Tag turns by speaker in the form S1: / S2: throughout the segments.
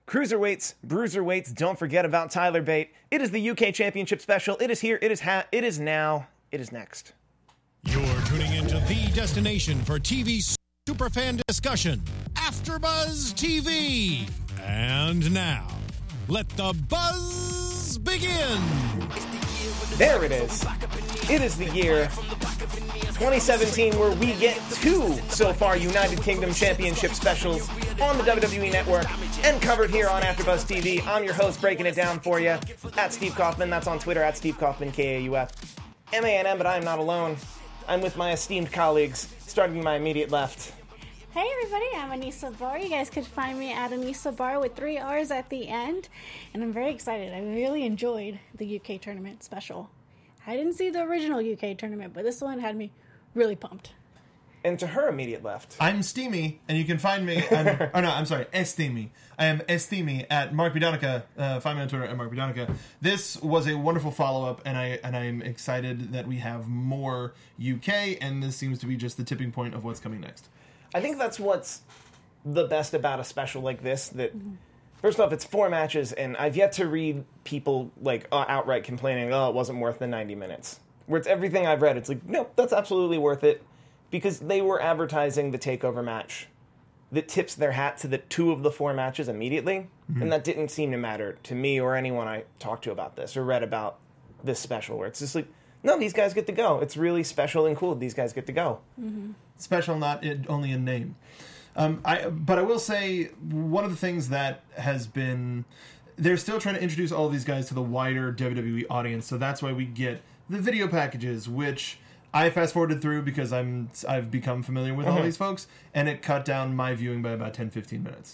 S1: Cruiserweights, bruiserweights, don't forget about Tyler Bate. It is the UK Championship Special. It is here, it is now, it is next.
S2: You're tuning into the destination for TV superfan discussion, AfterBuzz TV. And now, let the buzz begin.
S1: There it is. It is the year 2017 where we get two so far United Kingdom Championship specials on the WWE Network and covered here on AfterBuzz TV. I'm your host, breaking it down for you, at Steve Kaufman. That's on Twitter, at Steve Kaufman, Kaufman, but I am not alone. I'm with my esteemed colleagues, starting my immediate left.
S3: Hey everybody, I'm Anissa Barr. You guys could find me at Anissa Barr with 3 R's at the end. And I'm very excited. I really enjoyed the UK tournament special. I didn't see the original UK tournament, but this one had me really pumped.
S1: And to her immediate left.
S4: I'm Steamy, and you can find me... Esteemy. I am Esteemy at Mark Bidonica. Find me on Twitter at Mark Bidonica. This was a wonderful follow-up, and I'm excited that we have more UK, and this seems to be just the tipping point of what's coming next.
S1: I think that's what's the best about a special like this, that first off, it's 4 matches, and I've yet to read people like outright complaining, it wasn't worth the 90 minutes. Where it's everything I've read, it's like, no, that's absolutely worth it, because they were advertising the TakeOver match that tips their hat to the 2 of the 4 matches immediately, and that didn't seem to matter to me or anyone I talked to about this or read about this special, where it's just like, no, these guys get to go. It's really special and cool. These guys get to go.
S3: Mm-hmm.
S4: Special, not only in name. But I will say, one of the things that has been... They're still trying to introduce all of these guys to the wider WWE audience, so that's why we get the video packages, which I fast-forwarded through because I've become familiar with all these folks, and it cut down my viewing by about 10-15 minutes.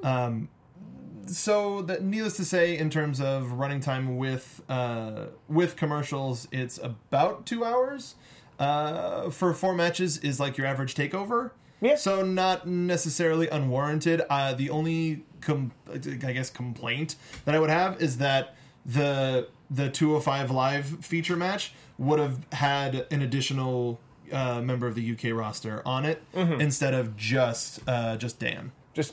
S4: So, needless to say, in terms of running time with commercials, it's about 2 hours. For 4 matches is like your average takeover.
S1: Yeah.
S4: So not necessarily unwarranted. The only, complaint that I would have is that the 205 Live feature match would have had an additional member of the UK roster on it instead of just Dan.
S1: Just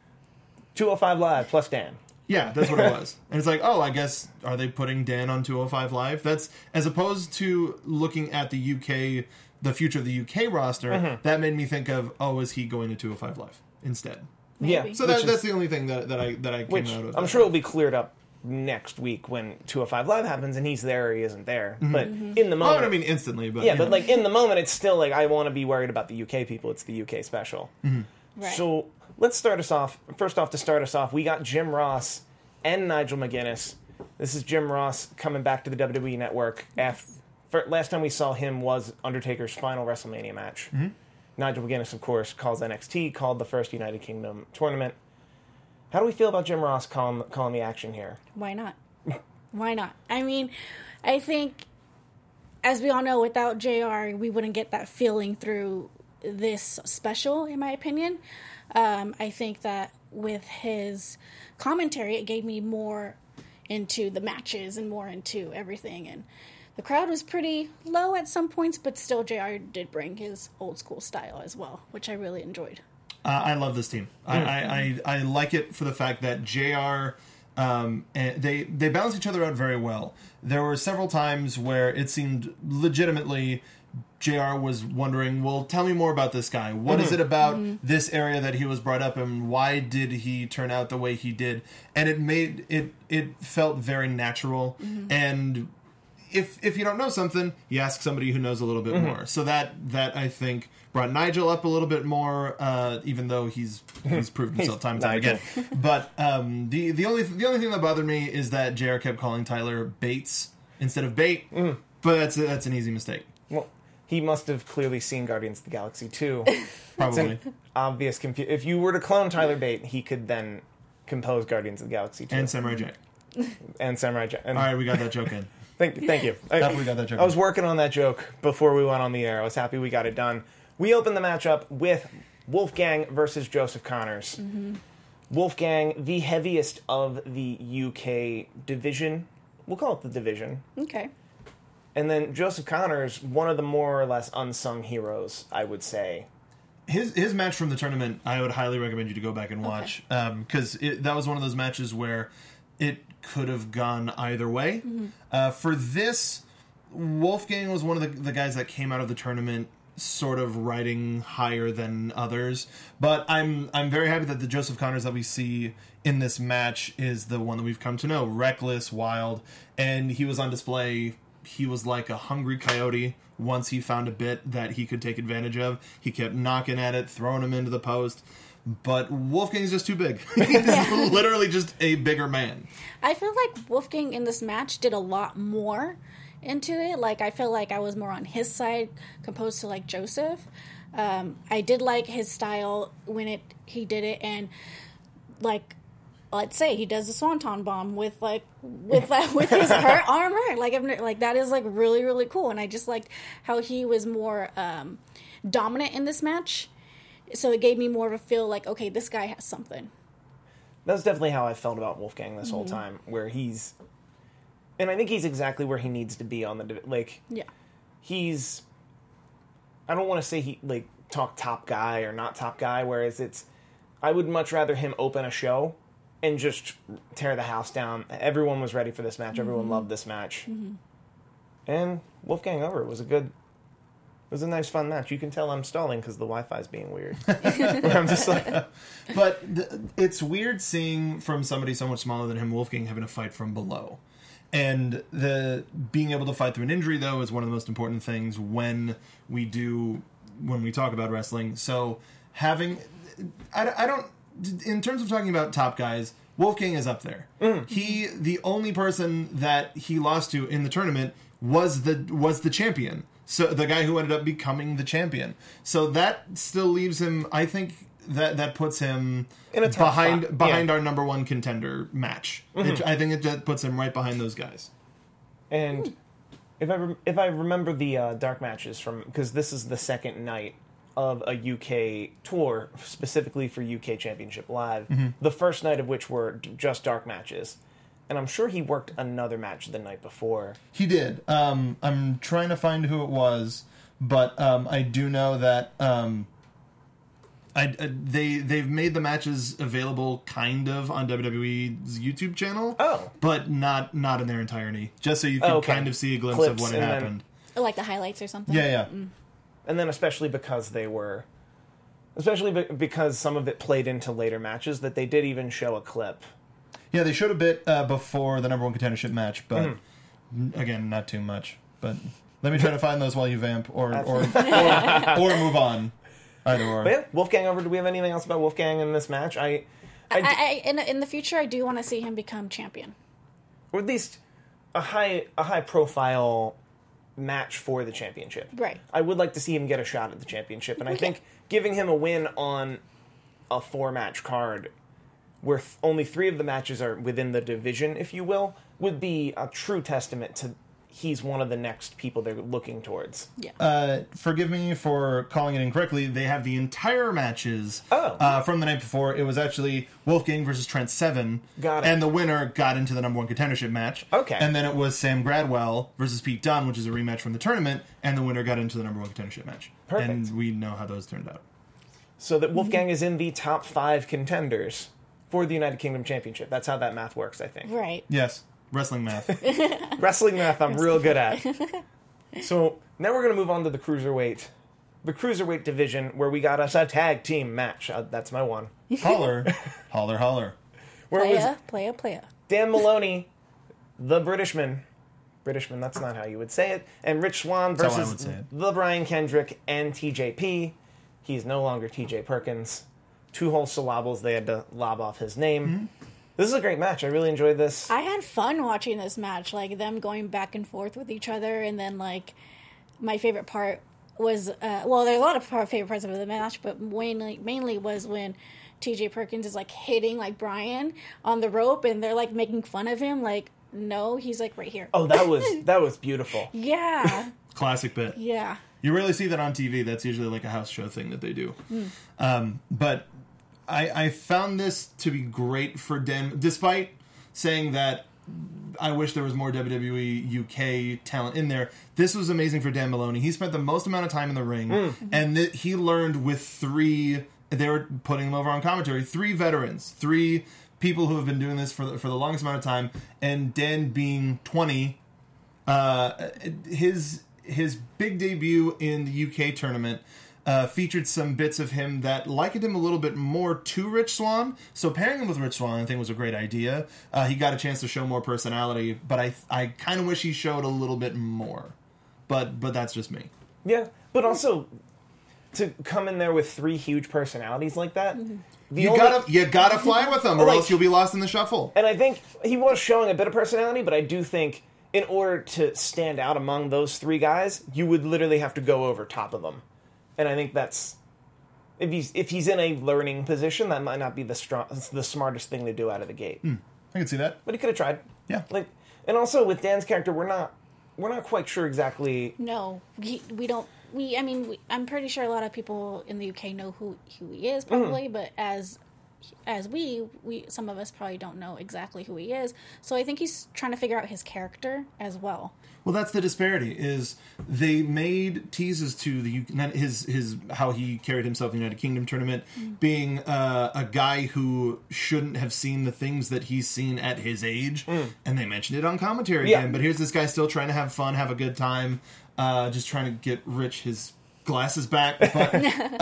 S1: 205 Live plus Dan.
S4: Yeah, that's what it was. And it's like, I guess, are they putting Dan on 205 Live? That's, as opposed to looking at the UK, the future of the UK roster, that made me think of, is he going to 205 Live instead?
S3: Maybe.
S1: Yeah.
S4: So that's the only thing that I came out of.
S1: I'm sure will be cleared up next week when 205 Live happens and he's there or he isn't there. But in the moment...
S4: I mean instantly, but...
S1: Yeah, but like in the moment, it's still like, I want to be worried about the UK people. It's the UK special.
S3: Right.
S1: So let's start us off. First off, to start us off, we got Jim Ross and Nigel McGuinness. This is Jim Ross coming back to the WWE Network. Last time we saw him was Undertaker's final WrestleMania match. Nigel McGuinness, of course, calls NXT, called the first United Kingdom tournament. How do we feel about Jim Ross calling the action here?
S3: Why not? Why not? I mean, I think, as we all know, without JR, we wouldn't get that feeling through this special, in my opinion. I think that with his commentary, it gave me more into the matches and more into everything. And the crowd was pretty low at some points, but still JR did bring his old school style as well, which I really enjoyed.
S4: I love this team. I like it for the fact that JR, they balance each other out very well. There were several times where it seemed legitimately JR was wondering, well, tell me more about this guy. What is it about this area that he was brought up in? Why did he turn out the way he did? And it felt very natural. And if you don't know something, you ask somebody who knows a little bit more. So that I think brought Nigel up a little bit more, even though he's proved himself time and time again. But the only thing that bothered me is that JR kept calling Tyler Bates instead of Bate. But that's an easy mistake.
S1: Well, he must have clearly seen Guardians of the Galaxy 2.
S4: Probably.
S1: It's an obvious if you were to clone Tyler Bate, he could then compose Guardians of the Galaxy 2.
S4: And Samurai Jack.
S1: And Samurai Jack.
S4: All right, we got that joke in.
S1: Thank you.
S4: Definitely got that joke.
S1: I was working on that joke before we went on the air. I was happy we got it done. We opened the matchup with Wolfgang versus Joseph Connors. Wolfgang, the heaviest of the UK division. We'll call it the division.
S3: Okay.
S1: And then Joseph Connors, one of the more or less unsung heroes, I would say,
S4: his match from the tournament, I would highly recommend you to go back and watch, because that was one of those matches where it could have gone either way. For this, Wolfgang was one of the guys that came out of the tournament sort of riding higher than others, but I'm very happy that the Joseph Connors that we see in this match is the one that we've come to know. Reckless, wild, and he was on display. He was like a hungry coyote. Once he found a bit that he could take advantage of, he kept knocking at it, throwing him into the post. But Wolfgang's just too big. He's literally just a bigger man.
S3: I feel like Wolfgang in this match did a lot more into it. Like, I feel like I was more on his side composed to, like, Joseph. I did like his style when he did it, and, like, let's say he does the Swanton Bomb with his hurt armor. Like that is, like, really, really cool. And I just liked how he was more dominant in this match. So it gave me more of a feel like, okay, this guy has something.
S1: That's definitely how I felt about Wolfgang this whole time, where he's... And I think he's exactly where he needs to be on the... Like,
S3: Yeah.
S1: he's... I don't want to say he, like, talk top guy or not top guy, whereas it's... I would much rather him open a show and just tear the house down. Everyone was ready for this match. Everyone loved this match. And Wolfgang over. It was a nice, fun match. You can tell I'm stalling because the Wi-Fi's being weird. I'm just like...
S4: But it's weird seeing from somebody so much smaller than him, Wolfgang, having to fight from below. And the being able to fight through an injury, though, is one of the most important things when we talk about wrestling. So having... I don't... In terms of talking about top guys, Wolfgang is up there. The only person that he lost to in the tournament was the champion. So the guy who ended up becoming the champion. So that still leaves him, I think that puts him
S1: in a top
S4: behind our number one contender match. I think that puts him right behind those guys.
S1: And if I remember the dark matches from... Because this is the second night of a UK tour, specifically for UK Championship Live. The first night of which were just dark matches. And I'm sure he worked another match the night before.
S4: He did. I'm trying to find who it was, but I do know that they've made the matches available kind of on WWE's YouTube channel. But not in their entirety. Just so you can kind of see a glimpse of what had happened.
S3: Like the highlights or something?
S4: Yeah.
S1: And then especially because because some of it played into later matches, that they did even show a clip.
S4: Yeah, they showed a bit before the number one contendership match, but again, not too much. But let me try to find those while you vamp, or move on. Either or.
S1: But yeah, Wolfgang over. Do we have anything else about Wolfgang in this match?
S3: In the future, I do want to see him become champion,
S1: or at least a high profile match for the championship.
S3: Right.
S1: I would like to see him get a shot at the championship, and I think giving him a win on a 4-match card, where only 3 of the matches are within the division, if you will, would be a true testament to he's one of the next people they're looking towards.
S3: Yeah.
S4: Forgive me for calling it incorrectly. They have the entire matches from the night before. It was actually Wolfgang versus Trent Seven.
S1: Got it.
S4: And the winner got into the number one contendership match.
S1: Okay.
S4: And then it was Sam Gradwell versus Pete Dunne, which is a rematch from the tournament, and the winner got into the number one contendership match.
S1: Perfect.
S4: And we know how those turned out.
S1: So that Wolfgang is in the top 5 contenders for the United Kingdom Championship. That's how that math works, I think.
S3: Right.
S4: Yes. Wrestling math.
S1: Wrestling math I'm real good at. So now we're going to move on to the Cruiserweight division, where we got us a tag team match. That's my one.
S4: Holler. Holler, holler.
S1: Where it was
S3: Playa.
S1: Dan Maloney, the Britishman, that's not how you would say it, and Rich Swann
S4: That's how I would
S1: versus
S4: say it.
S1: the Brian Kendrick and TJP. He's no longer TJ Perkins. 2 whole syllables, they had to lob off his name. This is a great match. I really enjoyed this.
S3: I had fun watching this match, like them going back and forth with each other, and then like my favorite part was there's a lot of favorite parts of the match, but mainly was when TJ Perkins is like hitting like Brian on the rope, and they're like making fun of him, like no, he's like right here.
S1: Oh, that was beautiful.
S3: Yeah.
S4: Classic bit.
S3: Yeah.
S4: You rarely see that on TV. That's usually like a house show thing that they do. But I found this to be great for Dan, despite saying that I wish there was more WWE UK talent in there. This was amazing for Dan Maloney. He spent the most amount of time in the ring, and he learned with 3. They were putting him over on commentary. 3 veterans, 3 people who have been doing this for the longest amount of time, and Dan being 20. His big debut in the UK tournament featured some bits of him that likened him a little bit more to Rich Swann. So pairing him with Rich Swann, I think, was a great idea. He got a chance to show more personality, but I kind of wish he showed a little bit more. But that's just me.
S1: Yeah, but also to come in there with 3 huge personalities like that.
S4: You gotta fly with them, or else you'll be lost in the shuffle.
S1: And I think he was showing a bit of personality, but I do think in order to stand out among those 3 guys, you would literally have to go over top of them. And I think that's if he's in a learning position, that might not be the smartest thing to do out of the gate.
S4: I can see that.
S1: But he could have tried.
S4: Yeah.
S1: And also with Dan's character, we're not quite sure exactly.
S3: No, we don't. I'm pretty sure a lot of people in the UK know who he is, probably, but as we some of us probably don't know exactly who he is. So I think he's trying to figure out his character as well.
S4: Well, that's the disparity. Is they made teases to his how he carried himself in the United Kingdom tournament, being a guy who shouldn't have seen the things that he's seen at his age, and they mentioned it on commentary again. But here's this guy still trying to have fun, have a good time, just trying to get Rich his glasses back. But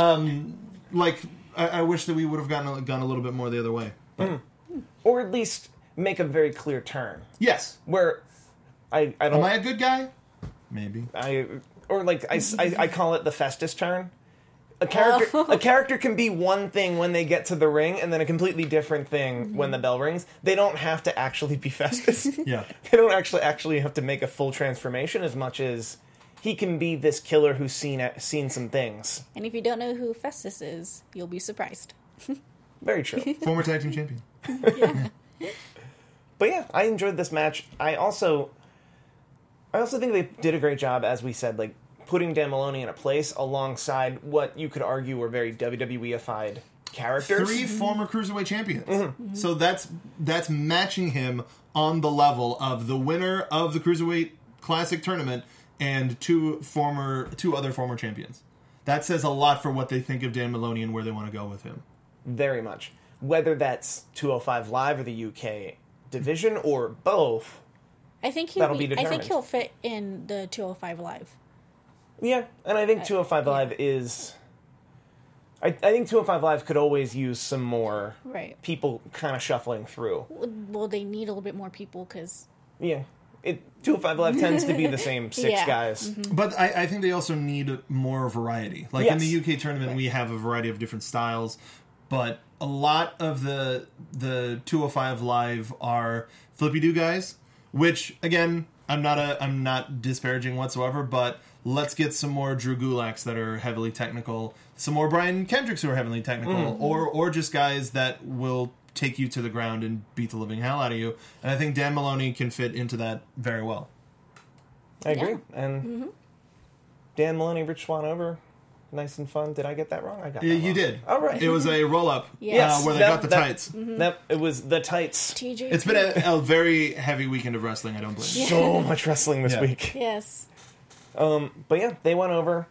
S4: I wish that we would have gone a little bit more the other way,
S1: Or at least make a very clear turn.
S4: Yes,
S1: Where. I don't.
S4: Am I a good guy? Maybe.
S1: I call it the Festus turn. A character can be one thing when they get to the ring, and then a completely different thing when the bell rings. They don't have to actually be Festus.
S4: Yeah.
S1: They don't actually have to make a full transformation as much as he can be this killer who's seen some things.
S3: And if you don't know who Festus is, you'll be surprised.
S1: Very true.
S4: Former tag team champion.
S1: But yeah, I enjoyed this match. I also think they did a great job, as we said, like putting Dan Maloney in a place alongside what you could argue were very WWE-ified characters.
S4: 3 former Cruiserweight champions. So that's matching him on the level of the winner of the Cruiserweight Classic tournament and 2 other former champions. That says a lot for what they think of Dan Maloney and where they want to go with him.
S1: Very much. Whether that's 205 Live or the UK division or both.
S3: I think
S1: That'll be determined.
S3: I think he'll fit in the 205 Live.
S1: Yeah, and I think 205 Live is... I think 205 Live could always use some more people kind of shuffling through.
S3: Well, they need a little bit more people because...
S1: Yeah. 205 Live tends to be the same 6 guys.
S4: But I think they also need more variety. Like in the UK tournament, we have a variety of different styles, but a lot of the 205 Live are flippy-do guys, which, again, I'm not disparaging whatsoever, but let's get some more Drew Gulaks that are heavily technical, some more Brian Kendricks who are heavily technical, or just guys that will take you to the ground and beat the living hell out of you. And I think Dan Maloney can fit into that very well.
S1: I agree. And Dan Maloney, Rich Swann over. Nice and fun. Did I get that wrong? I got that wrong.
S4: You did.
S1: All right.
S4: It was a roll-up
S3: Yes.
S4: where they got the tights.
S1: It was the tights.
S3: TJ.
S4: It's been a very heavy weekend of wrestling, I don't blame you.
S1: So much wrestling this week.
S3: Yes.
S1: But yeah, they went over.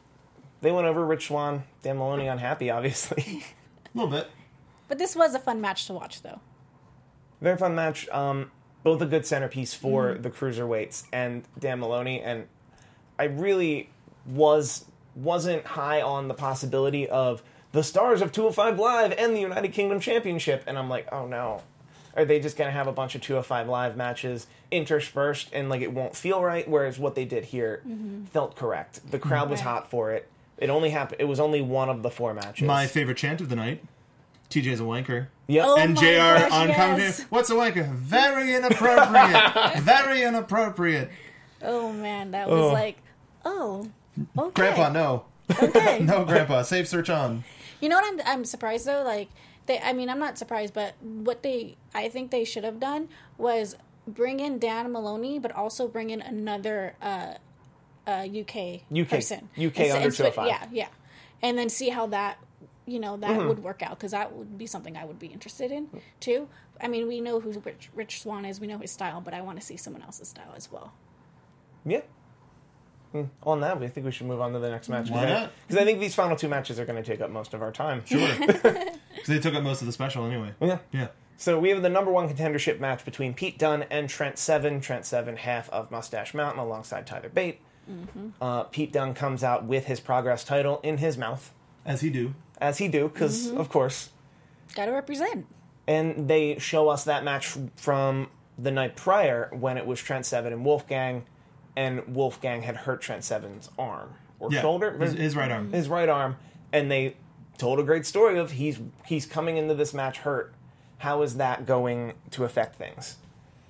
S1: Rich Swann, Dan Maloney unhappy, obviously.
S4: A little bit.
S3: But this was a fun match to watch, though.
S1: Very fun match. Both a good centerpiece for the cruiserweights and Dan Maloney. And I really wasn't high on the possibility of the stars of 205 Live and the United Kingdom Championship. And I'm like, oh no. Are they just going to have a bunch of 205 Live matches interspersed and like it won't feel right? Whereas what they did here felt correct. The crowd was hot for it. It only happened. It was only one of the 4 matches.
S4: My favorite chant of the night. TJ's a wanker.
S1: Yep.
S3: Oh
S4: and
S3: my
S4: JR
S3: gosh,
S4: on commentary.
S3: yes.
S4: What's a wanker? Very inappropriate. Very inappropriate.
S3: Oh, man. That was okay.
S4: Grandpa, no.
S3: Okay.
S4: No, Grandpa. Save search on.
S3: You know what I'm surprised, though? Like, I'm not surprised, but what I think they should have done was bring in Dan Maloney, but also bring in another UK person.
S1: UK under 205.
S3: Yeah. And then see how that that would work out, because that would be something I would be interested in too. I mean, we know who Rich Swann is, we know his style, but I want to see someone else's style as well.
S1: Yeah. On that, I think we should move on to the next match.
S4: Why not?
S1: Because I think these final two matches are going to take up most of our time.
S4: Sure. Because they took up most of the special anyway.
S1: Yeah. So we have the number one contendership match between Pete Dunne and Trent Seven. Trent Seven, half of Mustache Mountain, alongside Tyler Bate. Pete Dunne comes out with his Progress title in his mouth.
S4: As he do,
S1: because, of course.
S3: Gotta represent.
S1: And they show us that match from the night prior, when it was Trent Seven and Wolfgang, and Wolfgang had hurt Trent Seven's arm. Or shoulder?
S4: His right arm.
S1: His right arm. And they told a great story of he's coming into this match hurt. How is that going to affect things?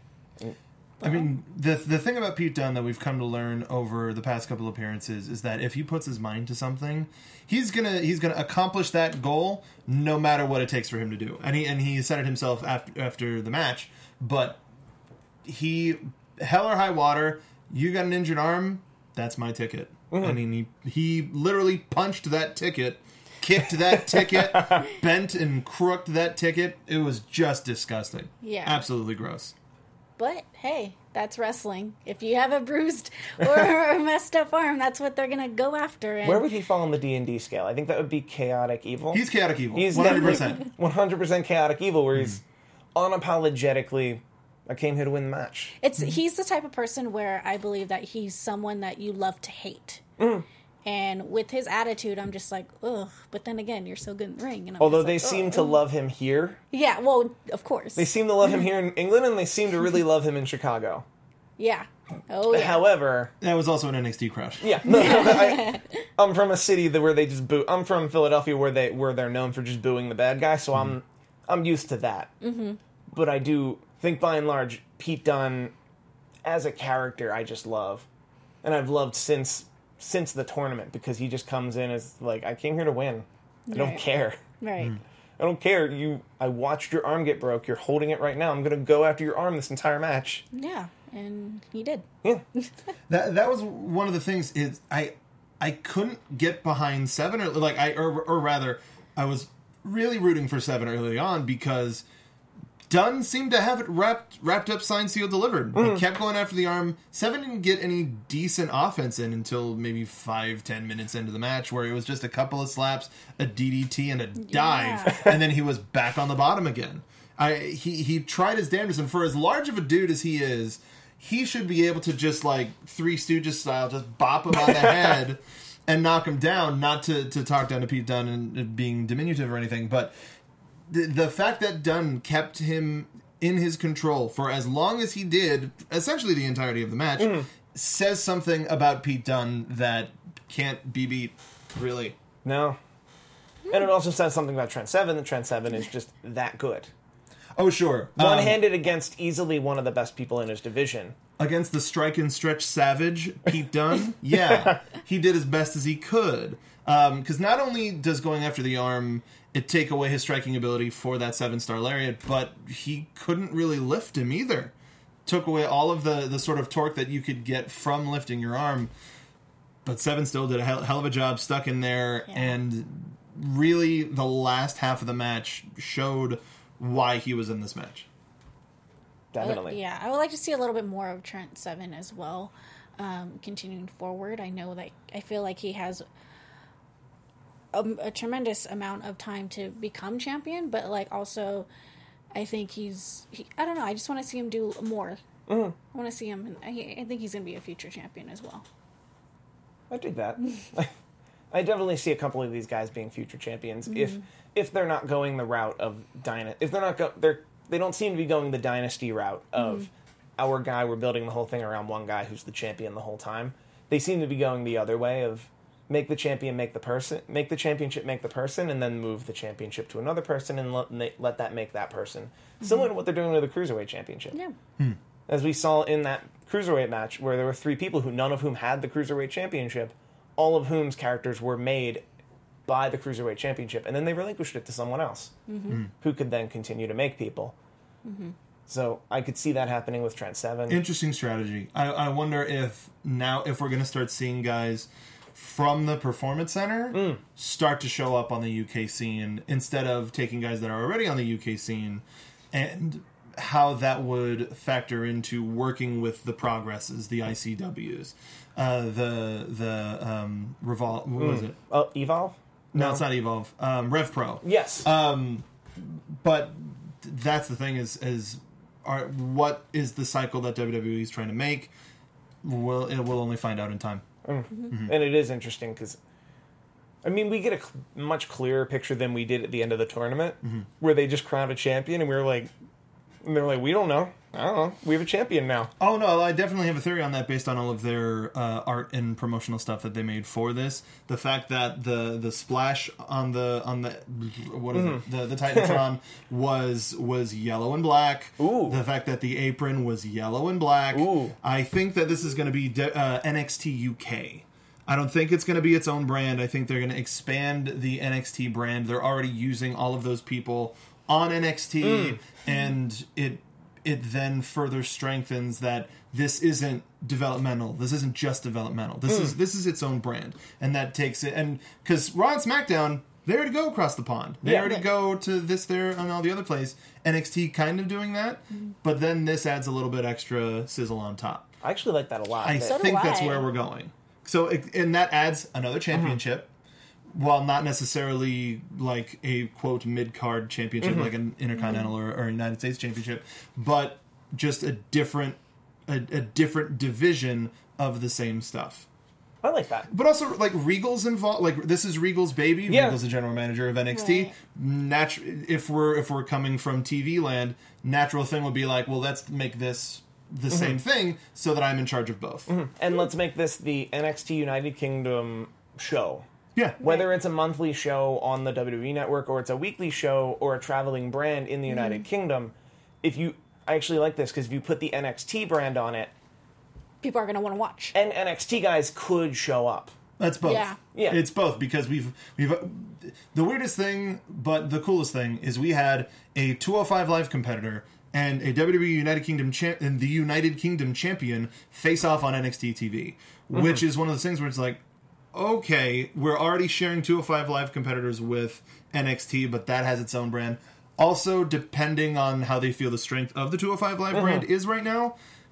S4: I mean, the thing about Pete Dunne that we've come to learn over the past couple appearances is that if he puts his mind to something, he's gonna accomplish that goal no matter what it takes for him to do. And he said it himself after the match. But hell or high water, you got an injured arm, that's my ticket. I mean, he literally punched that ticket, kicked that ticket, bent and crooked that ticket. It was just disgusting.
S3: Yeah.
S4: Absolutely gross.
S3: But, hey, that's wrestling. If you have a bruised or a messed up arm, that's what they're going to go after. And
S1: Where would he fall on the D&D scale? I think that would be Chaotic Evil.
S4: He's Chaotic Evil.
S1: He's
S4: 100%.
S1: 100% Chaotic Evil, where he's unapologetically, I came here to win the match.
S3: He's the type of person where I believe that he's someone that you love to hate. And with his attitude, I'm just like, ugh. But then again, you're so good in the ring. And
S1: Although they seem to love him here.
S3: Yeah, well, of course.
S1: They seem to love him here in England, and they seem to really love him in Chicago.
S3: Yeah. Oh, yeah.
S1: However...
S4: That was also an NXT crowd.
S1: Yeah. I'm from a city where they just boo... I'm from Philadelphia, where they're known for just booing the bad guy, so I'm used to that. But I do think, by and large, Pete Dunne, as a character, I just love. And I've loved since the tournament, because he just comes in as like, I came here to win. I don't care.
S3: Right.
S1: I don't care. I watched your arm get broke. You're holding it right now. I'm going to go after your arm this entire match.
S3: Yeah, and he did.
S1: Yeah.
S4: That was one of the things is I couldn't get behind Seven, or rather I was really rooting for Seven early on, because Dunne seemed to have it wrapped up, signed, sealed, delivered. He kept going after the arm. Seven didn't get any decent offense in until maybe 5-10 minutes into the match, where it was just a couple of slaps, a DDT, and a dive, and then he was back on the bottom again. He tried his damnedest, and for as large of a dude as he is, he should be able to just, like, Three Stooges style, just bop him on the head and knock him down, not to talk down to Pete Dunne and being diminutive or anything, but... The fact that Dunne kept him in his control for as long as he did, essentially the entirety of the match, says something about Pete Dunne that can't be beat, really.
S1: No. And it also says something about Trent Seven, that Trent Seven is just that good.
S4: Oh, sure.
S1: One-handed against easily one of the best people in his division.
S4: Against the strike and stretch savage, Pete Dunne, yeah, he did as best as he could. Because not only does going after the arm... it take away his striking ability for that 7-star lariat, but he couldn't really lift him either. Took away all of the sort of torque that you could get from lifting your arm. But Seven still did a hell of a job, stuck in there, and really the last half of the match showed why he was in this match.
S1: Definitely.
S3: I would like to see a little bit more of Trent Seven as well, continuing forward. I feel like he has... a tremendous amount of time to become champion, but also I think I don't know, I just want to see him do more. I want to see him, and I think he's going to be a future champion as well.
S1: I dig that. I definitely see a couple of these guys being future champions if they're not going the route of dynasty. If they're not they don't seem to be going the dynasty route of our guy, we're building the whole thing around one guy who's the champion the whole time. They seem to be going the other way of make the champion make the person, make the championship make the person, and then move the championship to another person and let that make that person. Similar to what they're doing with the Cruiserweight Championship.
S3: Yeah.
S1: As we saw in that Cruiserweight match, where there were 3 people none of whom had the Cruiserweight Championship, all of whom's characters were made by the Cruiserweight Championship, and then they relinquished it to someone else, who could then continue to make people. So I could see that happening with Trent Seven.
S4: Interesting strategy. I wonder if we're going to start seeing guys from the Performance Center start to show up on the UK scene instead of taking guys that are already on the UK scene, and how that would factor into working with the Progresses, the ICWs, Revolve. What was it?
S1: Evolve?
S4: No, it's not Evolve. Rev Pro.
S1: Yes.
S4: But that's the thing is what is the cycle that WWE is trying to make? We'll only find out in time.
S1: And it is interesting because, I mean, we get a much clearer picture than we did at the end of the tournament, where they just crowned a champion, and we were like, and they're like, we don't know. I don't know. We have a champion now.
S4: Oh no, I definitely have a theory on that based on all of their art and promotional stuff that they made for this. The fact that the splash on the what is it? The Titantron was yellow and black.
S1: Ooh.
S4: The fact that the apron was yellow and black.
S1: Ooh.
S4: I think that this is going to be NXT UK. I don't think it's going to be its own brand. I think they're going to expand the NXT brand. They're already using all of those people on NXT, and it then further strengthens that this isn't developmental. This isn't just developmental. This is its own brand, and that takes it. And because Raw and SmackDown, they already go across the pond. They already go to this, there, and all the other place. NXT kind of doing that, but then this adds a little bit extra sizzle on top.
S1: I actually like that a lot.
S4: I
S3: So do
S4: think that's
S3: I.
S4: where we're going. So, and that adds another championship. While not necessarily like a quote mid-card championship, like an Intercontinental or United States championship, but just a different division of the same stuff.
S1: I like that.
S4: But also, like, Regal's involved. Like, this is Regal's baby.
S1: Yeah.
S4: Regal's the general manager of NXT.
S3: Right.
S4: If we're coming from TV land, natural thing would be like, well, let's make this the same thing so that I'm in charge of both.
S1: And let's make this the NXT United Kingdom show.
S4: Yeah.
S1: Whether it's a monthly show on the WWE Network or it's a weekly show or a traveling brand in the United Kingdom, I actually like this because if you put the NXT brand on it,
S3: People are going to want to watch.
S1: and NXT guys could show up.
S4: That's both.
S3: Yeah.
S1: Yeah.
S4: It's both because we've the weirdest thing, but the coolest thing is we had a 205 Live competitor and a WWE United Kingdom and the United Kingdom champion face off on NXT TV, which is one of those things where it's like, okay, we're already sharing 205 Live competitors with NXT, but that has its own brand. Also, depending on how they feel the strength of the 205 Live brand is right now,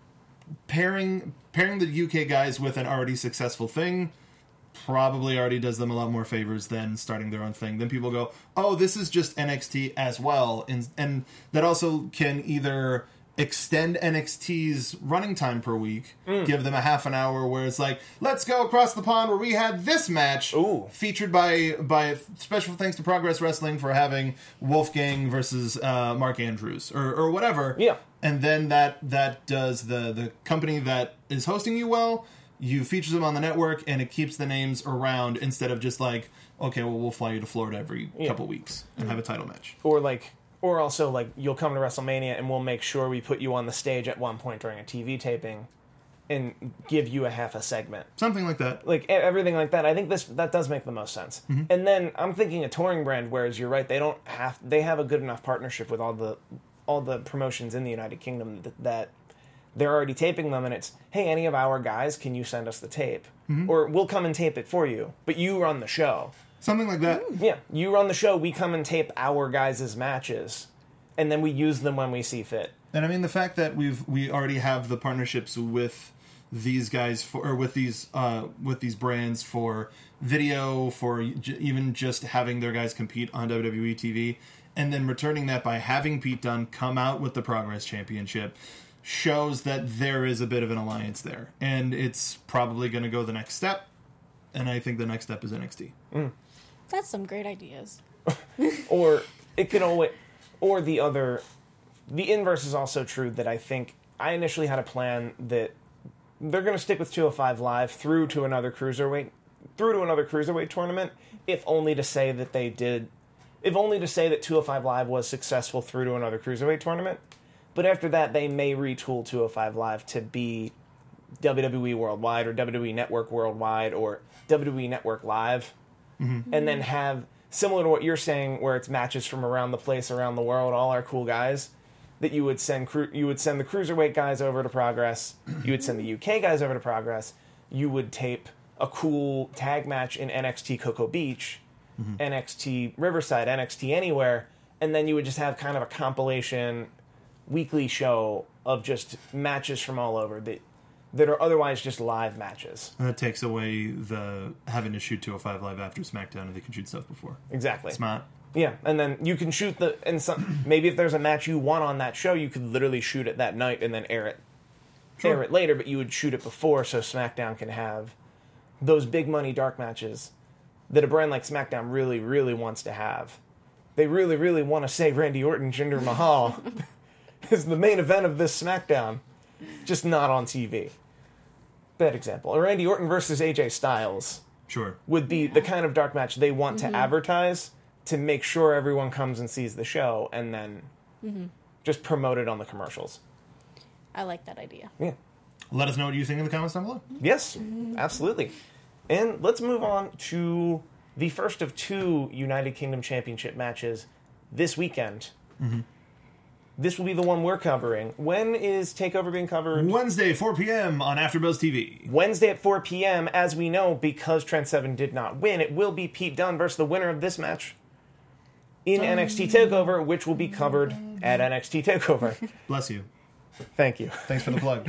S4: pairing the UK guys with an already successful thing probably already does them a lot more favors than starting their own thing. Then people go, oh, this is just NXT as well. And that also can either extend NXT's running time per week, give them a half an hour where it's like, let's go across the pond where we had this match featured by special thanks to Progress Wrestling for having Wolfgang versus Mark Andrews or whatever.
S1: Yeah.
S4: And then that does the company that is hosting you well, you feature them on the network, and it keeps the names around instead of just like, okay, well, we'll fly you to Florida every couple weeks and have a title match.
S1: Or also, like, you'll come to WrestleMania and we'll make sure we put you on the stage at one point during a TV taping and give you a half a segment.
S4: Something like that.
S1: Like, everything like that. I think that does make the most sense. And then I'm thinking a touring brand, whereas you're right, they have a good enough partnership with all the promotions in the United Kingdom that they're already taping them, and it's, hey, any of our guys, can you send us the tape? Or we'll come and tape it for you, but you run the show.
S4: Something like that.
S1: Yeah, you run the show, we come and tape our guys' matches, and then we use them when we see fit.
S4: And I mean, the fact that we already have the partnerships with these guys with these brands for video, for even just having their guys compete on WWE TV, and then returning that by having Pete Dunne come out with the Progress Championship, shows that there is a bit of an alliance there, and it's probably going to go the next step. And I think the next step is NXT.
S3: That's some great ideas.
S1: Or it could always, or the inverse is also true. That I think I initially had a plan that they're going to stick with 205 Live through to another cruiserweight tournament, if only to say that 205 Live was successful through to another cruiserweight tournament. But after that, they may retool 205 Live to be WWE Worldwide or WWE Network Worldwide or WWE Network Live. And then have, similar to what you're saying, where it's matches from around the place, around the world, all our cool guys, that you would send the Cruiserweight guys over to Progress, you would send the UK guys over to Progress, you would tape a cool tag match in NXT Cocoa Beach, NXT Riverside, NXT Anywhere, and then you would just have kind of a compilation weekly show of just matches from all over that are otherwise just live matches.
S4: And that takes away the having to shoot 205 Live after SmackDown, and they could shoot stuff before.
S1: Exactly.
S4: Smart.
S1: Yeah, and then you can shoot maybe if there's a match you want on that show, you could literally shoot it that night and then air it later, but you would shoot it before so SmackDown can have those big money dark matches that a brand like SmackDown really, really wants to have. They really, really want to say Randy Orton, Jinder Mahal is the main event of this SmackDown, just not on TV. Bad example. Or Randy Orton versus AJ Styles would be the kind of dark match they want to advertise to make sure everyone comes and sees the show and then just promote it on the commercials.
S3: I like that idea.
S1: Yeah.
S4: Let us know what you think in the comments down below.
S1: Yes, absolutely. And let's move on to the first of 2 United Kingdom Championship matches this weekend. This will be the one we're covering. When is TakeOver being covered?
S4: Wednesday, 4 p.m. on AfterBuzz TV.
S1: Wednesday at 4 p.m. As we know, because Trent Seven did not win, it will be Pete Dunne versus the winner of this match in NXT TakeOver, which will be covered at NXT TakeOver.
S4: Bless you.
S1: Thank you.
S4: Thanks for the plug.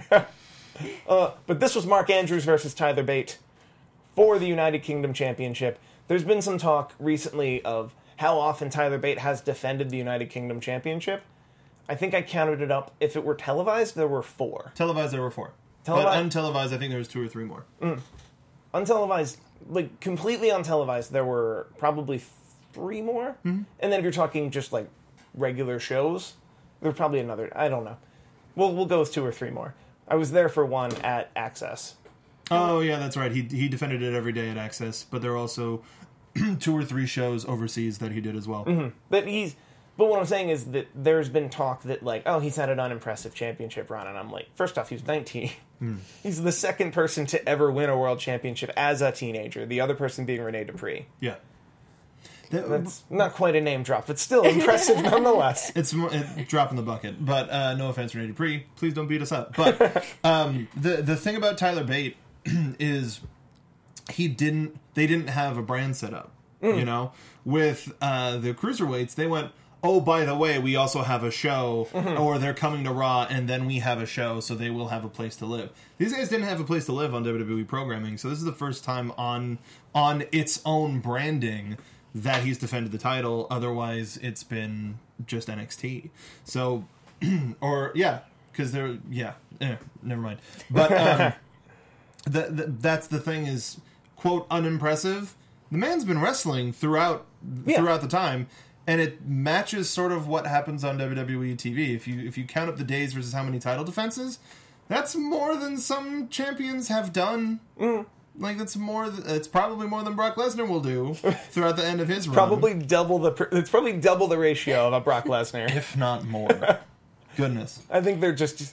S1: But this was Mark Andrews versus Tyler Bate for the United Kingdom Championship. There's been some talk recently of how often Tyler Bate has defended the United Kingdom Championship. I think I counted it up. If it were televised, there were 4.
S4: Televised, there were 4. But untelevised, I think there was 2 or 3 more.
S1: Untelevised, like completely untelevised, there were probably 3 more. And then if you're talking just like regular shows, there's probably another. I don't know. We'll go with 2 or 3 more. I was there for one at Access.
S4: Oh yeah, that's right. He defended it every day at Access, but there are also 2 or 3 shows overseas that he did as well.
S1: But what I'm saying is that there's been talk that, like, oh, he's had an unimpressive championship run, and I'm like, first off, he was 19. He's the second person to ever win a world championship as a teenager, the other person being Rene Dupree.
S4: Yeah.
S1: That's not quite a name drop, but still impressive nonetheless.
S4: It's a drop in the bucket. But no offense, Rene Dupree. Please don't beat us up. But the thing about Tyler Bate is they didn't have a brand set up. You know? With the Cruiserweights, they went, oh, by the way, we also have a show, or they're coming to Raw, and then we have a show, so they will have a place to live. These guys didn't have a place to live on WWE programming, so this is the first time on its own branding that he's defended the title. Otherwise, it's been just NXT. So, because never mind. But that's the thing is, quote, unimpressive. The man's been wrestling throughout the time. And it matches sort of what happens on WWE TV. If you count up the days versus how many title defenses, that's more than some champions have done. Like it's probably more than Brock Lesnar will do throughout the end of his run.
S1: It's probably double the ratio of a Brock Lesnar,
S4: if not more. Goodness,
S1: I think they're just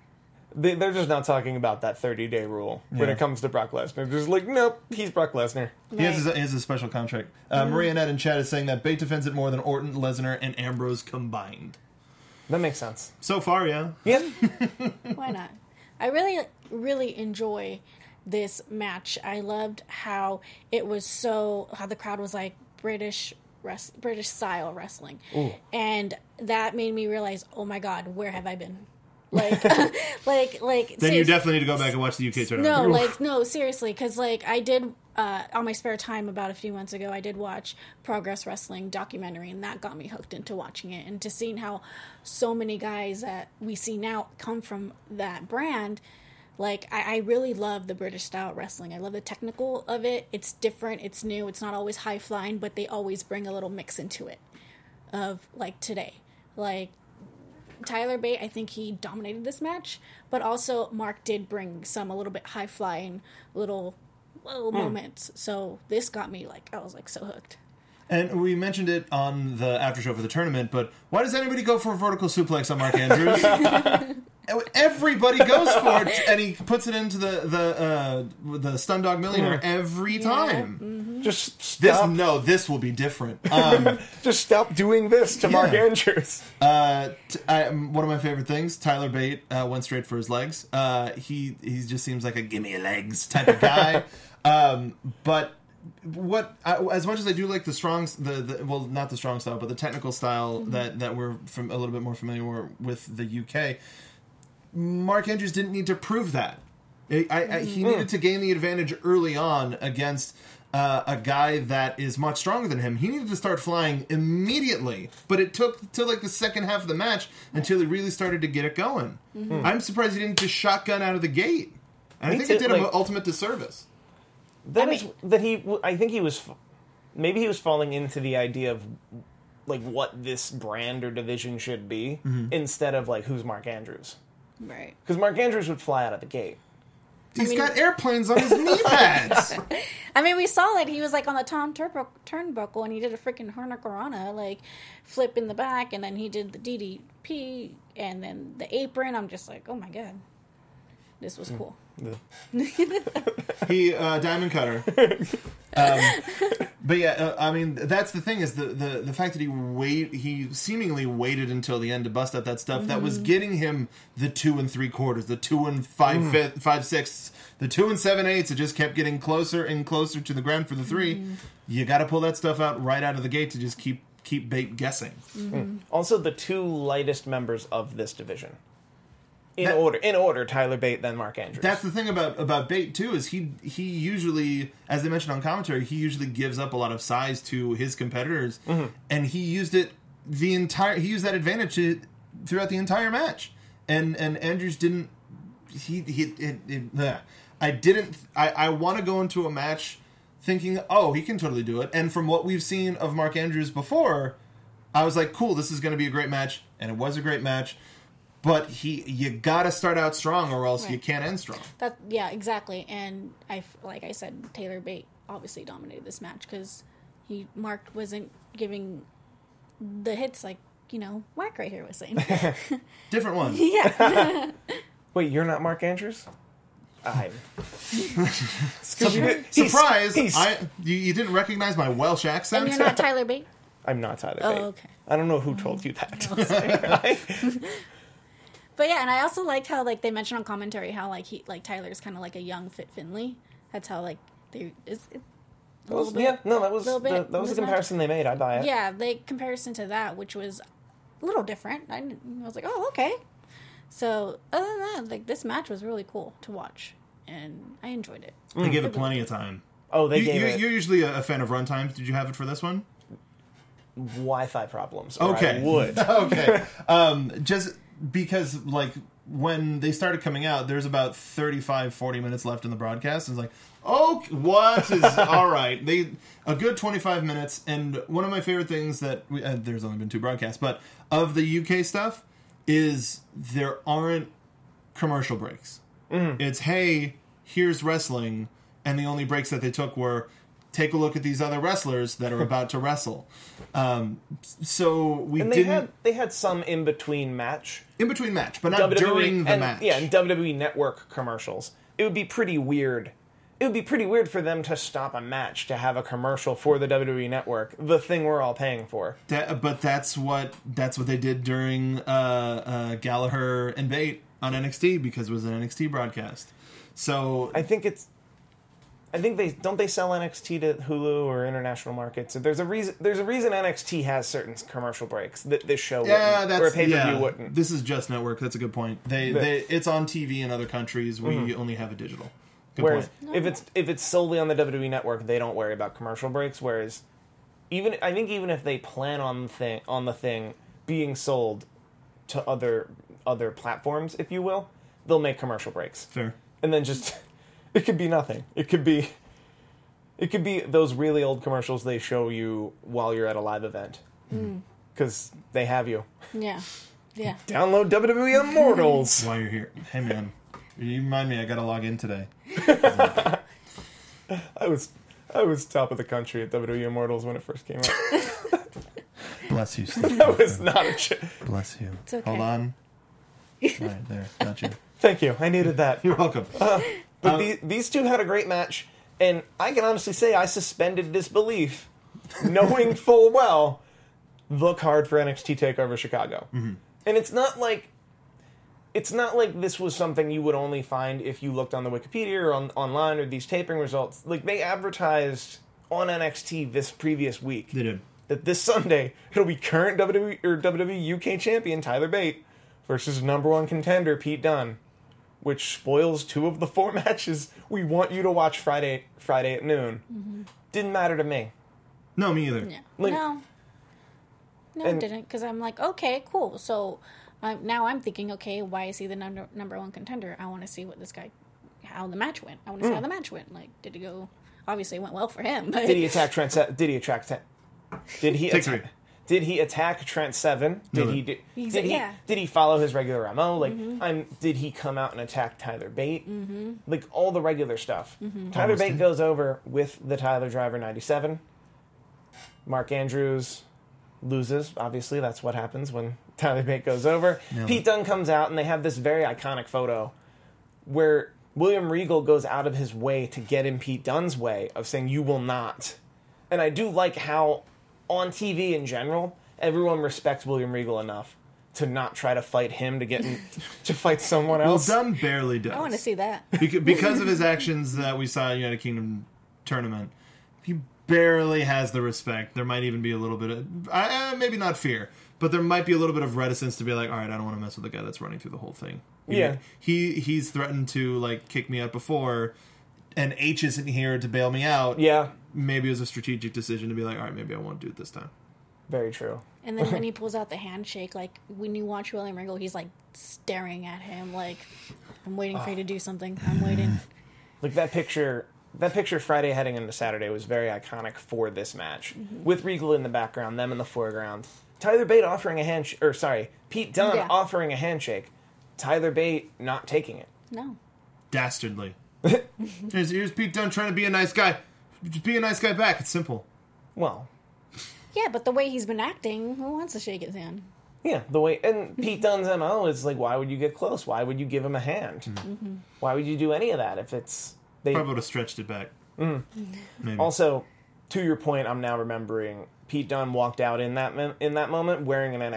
S1: not talking about that 30-day rule when it comes to Brock Lesnar. They're just like, nope, he's Brock Lesnar.
S4: He has a special contract. Maria Annette in chat is saying that Bate defends it more than Orton, Lesnar, and Ambrose combined.
S1: That makes sense.
S4: So far, yeah.
S1: Yeah.
S3: Why not? I really, really enjoy this match. I loved how it was how the crowd was like British style wrestling. Ooh. And that made me realize, oh my God, where have I been? Like,
S4: Then you definitely need to go back and watch the UK tournament.
S3: No, seriously, because I did on my spare time about a few months ago, I did watch Progress Wrestling documentary, and that got me hooked into watching it and to seeing how so many guys that we see now come from that brand. Like, I really love the British style wrestling. I love the technical of it. It's different. It's new. It's not always high flying, but they always bring a little mix into it of like today, like. Tyler Bate, I think he dominated this match, but also Mark did bring a little bit high-flying little moments. So this got me, I was so hooked.
S4: And we mentioned it on the after show for the tournament, but why does anybody go for a vertical suplex on Mark Andrews? Everybody goes for it, and he puts it into the Stundog Millionaire every time.
S3: Mm-hmm.
S1: Just stop.
S4: This will be different.
S1: Just stop doing this to Mark Andrews.
S4: One of my favorite things, Tyler Bate went straight for his legs. He just seems like a gimme your legs type of guy. But as much as I do like the strong, well, not the strong style, but the technical style that we're a little bit more familiar with the UK, Mark Andrews didn't need to prove that. He needed to gain the advantage early on against a guy that is much stronger than him. He needed to start flying immediately, but it took till like the second half of the match until he really started to get it going. I'm surprised he didn't just shotgun out of the gate. And I think it did him an ultimate disservice.
S1: I think he was maybe he was falling into the idea of like what this brand or division should be instead of like who's Mark Andrews.
S3: Right.
S1: Because Mark Andrews would fly out of the gate.
S4: He's got airplanes on his knee pads.
S3: I mean, we saw it. He was like on the Tom turnbuckle, and he did a freaking Hurricanrana, like flip in the back, and then he did the DDP, and then the apron. I'm just like, oh my god, this was cool.
S4: He diamond cutter. But yeah, I mean, that's the thing is the fact that he seemingly waited until the end to bust out that stuff that was getting him the 2 3/4, the 2 5/6, the 2 7/8. It just kept getting closer and closer to the ground for the 3. You got to pull that stuff out right out of the gate to just keep bait guessing.
S1: Also, the two lightest members of this division. In order, Tyler Bate, then Mark Andrews.
S4: That's the thing about Bate too, is he usually, as they mentioned on commentary, he usually gives up a lot of size to his competitors, and he used it he used that advantage throughout the entire match, and Andrews didn't. I want to go into a match thinking, oh, he can totally do it, and from what we've seen of Mark Andrews before, I was like, cool, this is going to be a great match, and it was a great match. But you gotta start out strong, or else you can't end strong.
S3: Yeah, exactly. And like I said, Taylor Bate obviously dominated this match because Mark wasn't giving the hits like Whack right here was saying.
S4: Different one.
S3: Yeah.
S1: Wait, you're not Mark Andrews?
S4: Surprise! You didn't recognize my Welsh accent?
S3: And you're not Tyler Bate?
S1: I'm not Tyler Bate.
S3: Oh, okay.
S1: I don't know who told you that.
S3: But yeah, and I also liked how they mentioned on commentary how Tyler's kind of like a young Fit Finlay. That's how
S1: that was the comparison they made. I buy it.
S3: Yeah, the comparison to that, which was a little different. I was like, oh, okay. So other than that, this match was really cool to watch, and I enjoyed it.
S4: They gave it plenty of time.
S1: Oh, they gave it.
S4: You're usually a fan of run times. Did you have it for this one?
S1: Wi-Fi problems.
S4: Okay,
S1: I would.
S4: Okay, just because when they started coming out, there's about 35-40 minutes left in the broadcast. It's like, oh, what is all right? A good 25 minutes, and one of my favorite things that there's only been 2 broadcasts, but of the UK stuff is there aren't commercial breaks. It's hey, here's wrestling, and the only breaks that they took were take a look at these other wrestlers that are about to wrestle. So
S1: they had some in between match,
S4: but not during the match.
S1: Yeah, and WWE Network commercials. It would be pretty weird. It would be pretty weird for them to stop a match to have a commercial for the WWE Network, the thing we're all paying for.
S4: But that's what they did during Gallagher and Bate on NXT because it was an NXT broadcast. So
S1: I think they sell NXT to Hulu or international markets. So there's a reason NXT has certain commercial breaks that this show wouldn't, or a pay-per-view wouldn't.
S4: This is just network. That's a good point. It's on TV in other countries. We only have it digital.
S1: Whereas if it's solely on the WWE Network, they don't worry about commercial breaks. Whereas even if they plan on the thing being sold to other platforms, if you will, they'll make commercial breaks.
S4: Fair.
S1: And then just it could be nothing. It could be those really old commercials they show you while you're at a live event because they have you.
S3: Yeah.
S1: Download WWE Immortals
S4: while you're here. Hey man, you remind me I gotta log in today.
S1: I was top of the country at WWE Immortals when it first came out.
S4: Bless you, Steve.
S1: That was not a joke.
S4: Bless you.
S3: It's okay.
S4: Hold on. Right there, got you.
S1: Thank you. I needed that.
S4: You're welcome.
S1: But these two had a great match, and I can honestly say I suspended disbelief, knowing full well the card for NXT TakeOver Chicago. And it's not like it's not like this was something you would only find if you looked on the Wikipedia or online or these taping results. Like, they advertised on NXT this previous week
S4: They did.
S1: that this Sunday it'll be current WWE UK champion Tyler Bate versus number one contender Pete Dunne, which spoils 2 of the 4 matches we want you to watch Friday at noon.
S3: Mm-hmm.
S1: Didn't matter to me.
S4: No, me either.
S3: Yeah.
S1: Like-
S3: No, it didn't, because I'm like, okay, cool. So now I'm thinking, okay, why is he the number one contender? I want to see how the match went. I want to see how the match went. Like, did it go? Obviously, it went well for him. But
S1: Did he attack Trent? Did he attack? Did he
S4: Take
S1: attack?
S4: three.
S1: Did he attack Trent Seven? Did
S4: No.
S1: he? Did
S3: He's-
S1: he?
S3: yeah.
S1: Did he follow his regular MO? Like, did he come out and attack Tyler Bate? Like all the regular stuff. Tyler
S4: Almost
S1: Bate
S4: did.
S1: goes over with the Tyler Driver 97. Mark Andrews loses. Obviously, that's what happens when Tyler Bate goes over.
S4: No.
S1: Pete Dunne comes out, and they have this very iconic photo where William Regal goes out of his way to get in Pete Dunne's way of saying, "You will not." And I do like how, on TV in general, everyone respects William Regal enough to not try to fight him to get in, to fight someone
S4: Well,
S1: else.
S4: Dunn barely does.
S3: I want to see that.
S4: Because of his actions that we saw at United Kingdom tournament, he barely has the respect. There might even be a little bit of, maybe not fear, but there might be a little bit of reticence to be like, all right, I don't want to mess with the guy that's running through the whole thing.
S1: Yeah.
S4: He's threatened to, like, kick me out before, and H isn't here to bail me out.
S1: Yeah,
S4: Maybe it was a strategic decision to be like, all right, maybe I won't do it this time.
S1: very true.
S3: And then when he pulls out the handshake, like when you watch William Regal, he's like staring at him, like, I'm waiting for you to do something. I'm waiting.
S1: Like that picture Friday heading into Saturday was very iconic for this match. With Regal in the background, them in the foreground. Tyler Bate offering a handshake, Pete Dunne
S3: Yeah.
S1: offering a handshake. Tyler Bate not taking it.
S3: No.
S4: Dastardly. Here's Pete Dunne trying to be a nice guy. Just be a nice guy back. It's simple.
S1: Well,
S3: Yeah, but the way he's been acting, who wants to shake his hand?
S1: yeah, the way, and Pete Dunne's MO is like, why would you get close? Why would you give him a hand? Why would you do any of that if it's they?
S4: Probably would have stretched it back. Maybe.
S1: Also, to your point, I'm now remembering Pete Dunne walked out in that moment wearing an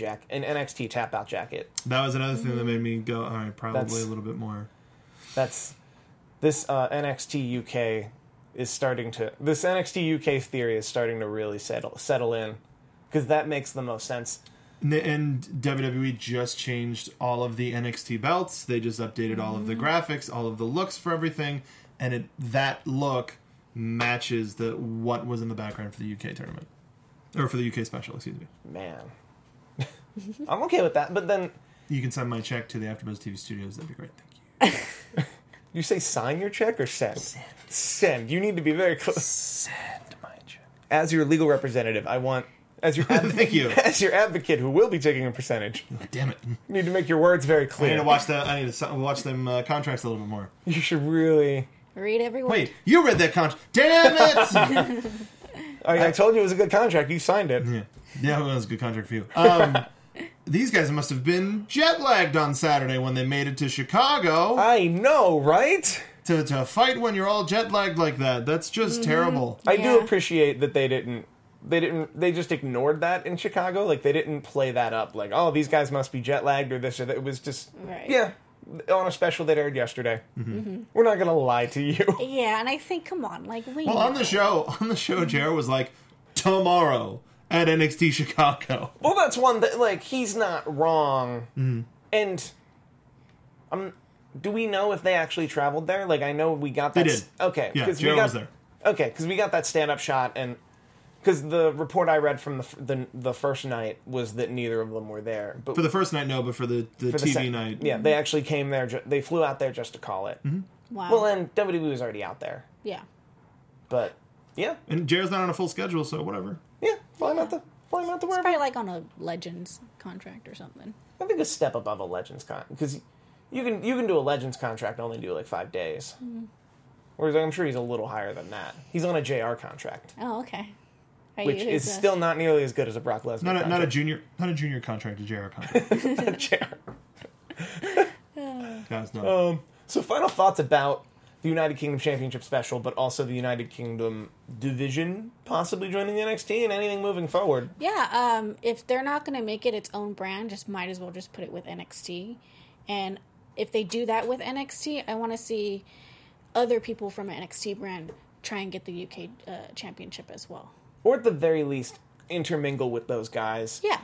S1: NXT tap out jacket.
S4: That was another thing that made me go, all right, probably
S1: That's-
S4: a little bit more.
S1: That's this NXT UK is starting to. This NXT UK theory is starting to really settle in, because that makes the most sense.
S4: And WWE just changed all of the NXT belts. They just updated all of the graphics, all of the looks for everything, and that look matches what was in the background for the UK tournament. Or for the UK special, excuse me.
S1: Man, I'm okay with that. But then
S4: You can send my check to the AfterBuzz TV studios. That'd be great. Thank you.
S1: you say sign your check or send? Send. You need to be very close.
S4: Send my check.
S1: As your legal representative, I want as your
S4: Thank you.
S1: as your advocate who will be taking a percentage.
S4: Damn it.
S1: You need to make your words very
S4: I need
S1: clear.
S4: to watch them contracts a little bit more.
S1: You should really.
S3: Read every word.
S4: Wait, you read that contract? Damn it!
S1: I told you it was a good contract. You signed it.
S4: Yeah, that was a good contract for you. These guys must have been jet lagged on Saturday when they made it to Chicago
S1: I know, right?
S4: to fight when you're all jet lagged like that. That's just terrible.
S1: I do
S3: Yeah.
S1: appreciate that they just ignored that in Chicago. Like, they didn't play that up. Like, oh, these guys must be jet lagged or this or that. It was just,
S3: Right.
S1: yeah, on a special that aired yesterday. We're not going to lie to you.
S3: Yeah, and I think, come on, like, we
S4: Well,
S3: know.
S4: on the show, Jared was like, tomorrow at NXT Chicago.
S1: Well, that's one that, like, he's not wrong. And, do we know if they actually traveled there? Like, I know we got that.
S4: They did.
S1: Okay.
S4: Yeah,
S1: 'cause
S4: Jared was there.
S1: Okay, because we got that stand-up shot, and because the report I read from the first night was that neither of them were there. But
S4: For the first night, no, but for the
S1: for the
S4: TV
S1: sec-
S4: night.
S1: yeah, they actually came there. They flew out there just to call it.
S3: Wow.
S1: Well, and WWE was already out there,
S3: yeah.
S1: but yeah,
S4: And Jared's not on a full schedule, so whatever.
S1: yeah, fly him out to
S3: It's
S1: wherever.
S3: probably like on a Legends contract or something.
S1: I think a step above a Legends because you can do a Legends contract and only do like 5 days. Whereas I'm sure he's a little higher than that. He's on a JR contract,
S3: Oh, okay. Are
S1: which
S3: you
S1: is
S3: his,
S1: still not nearly as good as a Brock Lesnar.
S4: Not a
S1: contract.
S4: junior contract, a JR contract.
S1: JR.
S4: Guys, no.
S1: So final thoughts about the United Kingdom Championship special, but also the United Kingdom division possibly joining the NXT and anything moving forward.
S3: Yeah, if they're not going to make it its own brand, just might as well just put it with NXT. And if they do that with NXT, I want to see other people from an NXT brand try and get the UK championship as well.
S1: Or at the very least, intermingle with those guys.
S3: Yeah.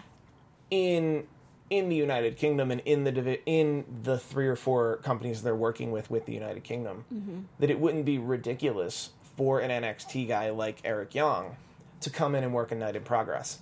S1: In the United Kingdom and in the 3 or 4 companies they're working with the United Kingdom, that it wouldn't be ridiculous for an NXT guy like Eric Young to come in and work a Night in Progress.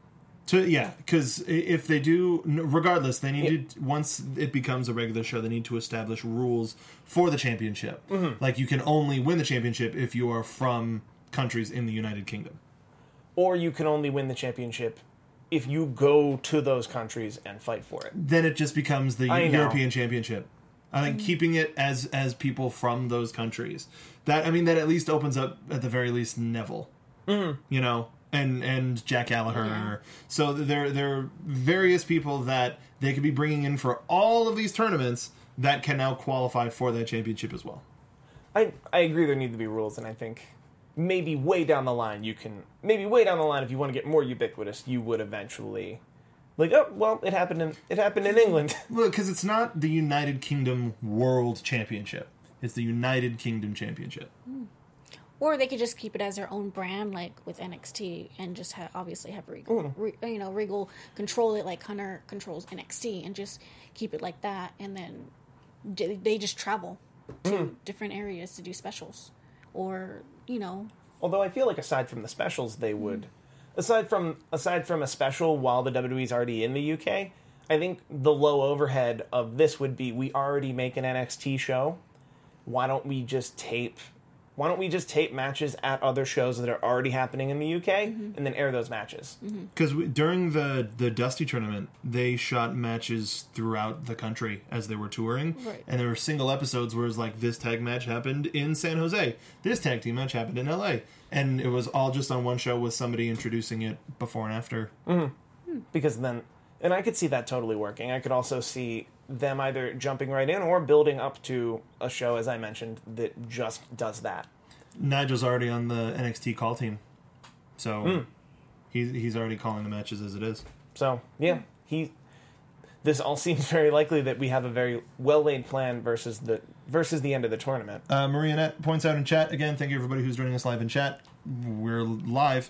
S4: Because if they do, regardless, they need to, once it becomes a regular show, they need to establish rules for the championship. Like, you can only win the championship if you are from countries in the United Kingdom.
S1: Or you can only win the championship if you go to those countries and fight for it.
S4: Then it just becomes the European Championship. I think keeping it as people from those countries, that at least opens up, at the very least, Neville. You know? And Jack Gallagher. Yeah. So there are various people that they could be bringing in for all of these tournaments that can now qualify for that championship as well.
S1: I agree there need to be rules, and I think maybe way down the line if you want to get more ubiquitous, you would eventually, like, oh, well, it happened in England.
S4: Well, because it's not the United Kingdom World Championship. It's the United Kingdom Championship.
S3: Or they could just keep it as their own brand, like with NXT, and just obviously have Regal, Regal control it like Hunter controls NXT, and just keep it like that, and then they just travel to different areas to do specials, or
S1: Although I feel like aside from the specials, they would, aside from a special while the WWE's already in the UK, I think the low overhead of this would be, we already make an NXT show. Why don't we just tape matches at other shows that are already happening in the UK and then air those matches?
S4: Because during the Dusty tournament, they shot matches throughout the country as they were touring.
S3: Right.
S4: And there were single episodes where it was like, this tag match happened in San Jose. This tag team match happened in LA. And it was all just on one show with somebody introducing it before and after.
S1: Because then... And I could see that totally working. I could also see them either jumping right in or building up to a show, as I mentioned, that just does that.
S4: Nigel's already on the NXT call team. So he's already calling the matches as it is.
S1: So, yeah. This all seems very likely that we have a very well-laid plan versus the end of the tournament.
S4: Maria Annette points out in chat, again, thank you everybody who's joining us live in chat. We're live.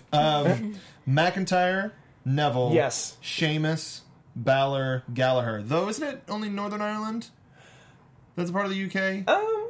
S4: McIntyre... Neville,
S1: yes,
S4: Sheamus, Balor, Gallagher. Though, isn't it only Northern Ireland that's a part of the UK?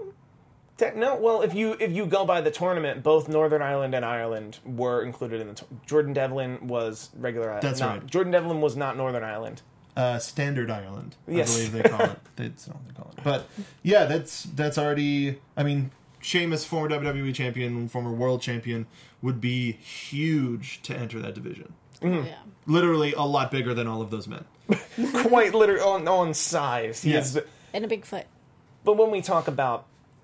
S1: No. Well, if you go by the tournament, both Northern Ireland and Ireland were included in the Jordan Devlin was regular Ireland.
S4: That's right.
S1: Jordan Devlin was not Northern Ireland.
S4: Standard Ireland,
S1: yes.
S4: I believe they call it. That's what they call it. But yeah, that's already. I mean, Sheamus, former WWE champion, former world champion, would be huge to enter that division.
S3: Yeah.
S4: Literally a lot bigger than all of those men.
S1: Quite literally on size.
S4: Yes.
S3: And a big foot.
S1: But when we talk about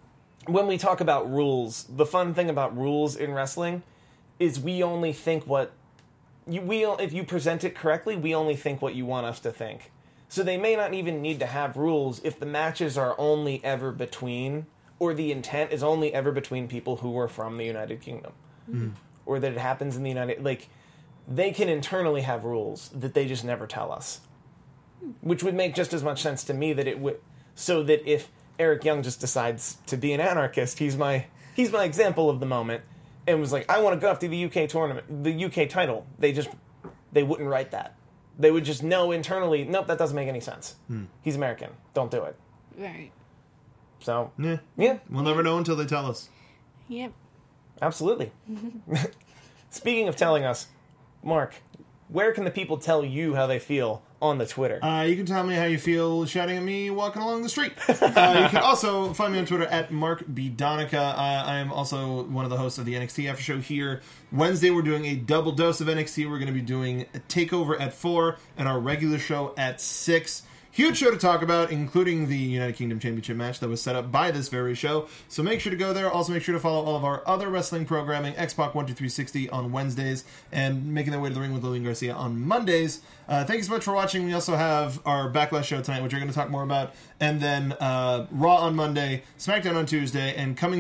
S1: rules, the fun thing about rules in wrestling is we only think if you present it correctly, we only think what you want us to think. So they may not even need to have rules if the matches are only ever between, or the intent is only ever between people who are from the United Kingdom. Or that it happens in the United... Like, they can internally have rules that they just never tell us. Which would make just as much sense to me that it would... So that if Eric Young just decides to be an anarchist, he's my example of the moment, and was like, I want to go after the UK tournament, the UK title. They wouldn't write that. They would just know internally, nope, that doesn't make any sense. He's American. Don't do it.
S3: Right.
S1: So,
S4: yeah. We'll never know until they tell us.
S3: Yep.
S1: Absolutely. Speaking of telling us, Mark, where can the people tell you how they feel on the Twitter?
S4: You can tell me how you feel shouting at me walking along the street. You can also find me on Twitter at Mark B. Donica. I am also one of the hosts of the NXT After Show here. Wednesday, we're doing a double dose of NXT. We're going to be doing a TakeOver at 4 and our regular show at 6. Huge show to talk about, including the United Kingdom Championship match that was set up by this very show. So make sure to go there. Also make sure to follow all of our other wrestling programming, Xbox 12360 on Wednesdays, and Making Their Way to the Ring with Lillian Garcia on Mondays. Thank you so much for watching. We also have our Backlash show tonight, which we're going to talk more about. And then Raw on Monday, SmackDown on Tuesday, and coming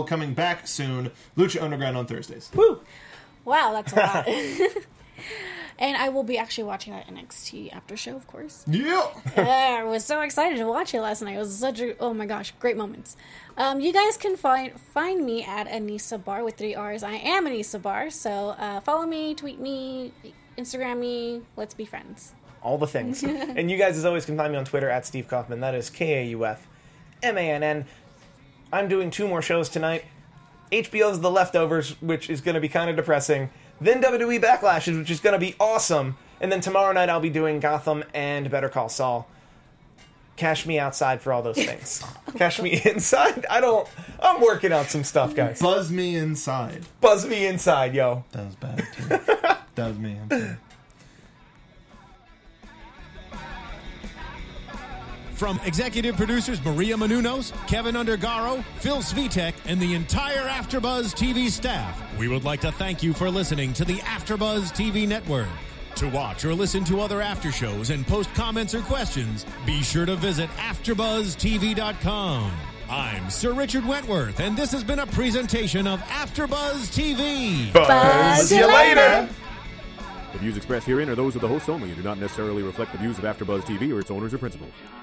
S4: back soon, Lucha Underground on Thursdays.
S1: Woo!
S3: Wow, that's a lot. And I will be actually watching that NXT after show, of course.
S4: Yeah.
S3: I was so excited to watch it last night. It was such a, oh my gosh, great moments. You guys can find me at Anissa Bar with 3 R's. I am Anissa Bar, so follow me, tweet me, Instagram me. Let's be friends.
S1: All the things. And you guys, as always, can find me on Twitter at Steve Kaufman. That is KAUFMANN. I'm doing 2 more shows tonight. HBO's The Leftovers, which is going to be kind of depressing. Then WWE Backlashes, which is going to be awesome. And then tomorrow night I'll be doing Gotham and Better Call Saul. Cash me outside for all those things. Cash me inside? I'm working on some stuff, guys.
S4: Buzz me inside.
S1: Buzz me inside, yo.
S4: That was bad, too. That was me. I'm sorry.
S2: From executive producers Maria Menounos, Kevin Undergaro, Phil Svitek, and the entire AfterBuzz TV staff, we would like to thank you for listening to the AfterBuzz TV network. To watch or listen to other after shows and post comments or questions, be sure to visit AfterBuzzTV.com. I'm Sir Richard Wentworth, and this has been a presentation of AfterBuzz TV.
S1: Buzz you later.
S5: The views expressed herein are those of the hosts only and do not necessarily reflect the views of AfterBuzz TV or its owners or principals.